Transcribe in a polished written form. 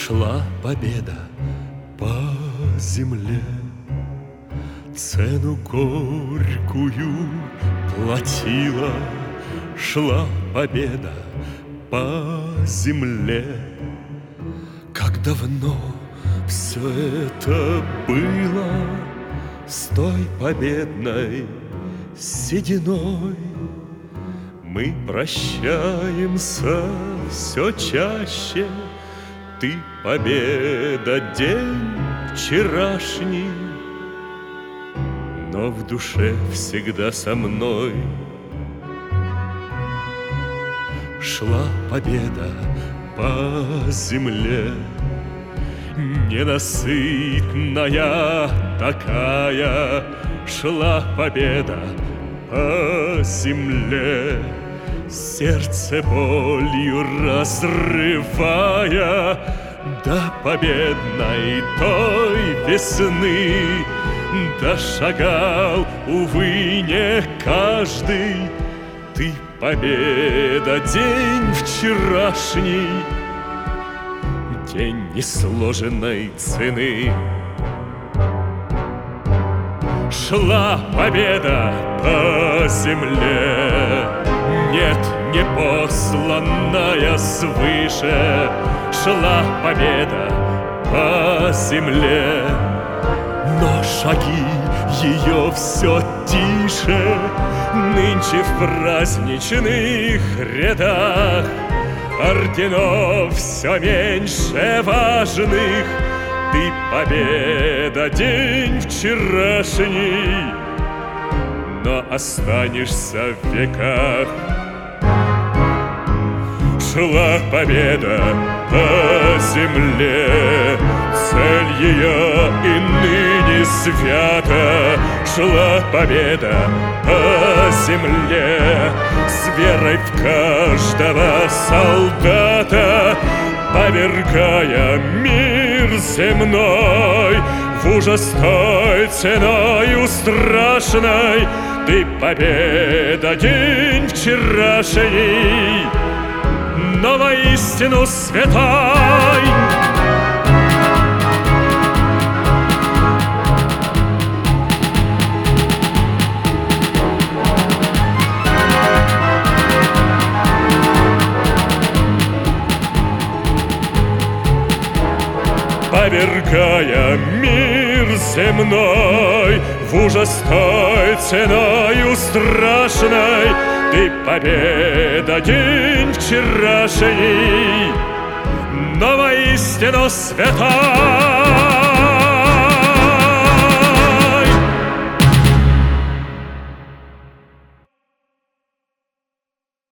Шла победа по земле, цену горькую платила. Шла победа по земле. Как давно все это было, с той победной сединой мы прощаемся все чаще. Ты, победа, день вчерашний, но в душе всегда со мной. Шла победа по земле, ненасытная такая. Шла победа по земле, сердце болью разрывая. До победной той весны дошагал, увы, не каждый. Ты, победа, день вчерашний, день несложенной цены. Шла победа по земле, нет, не посланная свыше. Шла победа по земле, но шаги ее все тише. Нынче в праздничных рядах орденов все меньше важных. Ты, победа, день вчерашний, но останешься в веках. Шла победа по земле, цель ее и ныне свята. Шла победа по земле, с верой в каждого солдата, повергая мир земной в ужас той ценою страшной. Ты, победа, день вчерашний, но воистину святой. Повергая мир земной в ужас той ценою страшной. Ты, победа, день вчерашний, но воистину святой.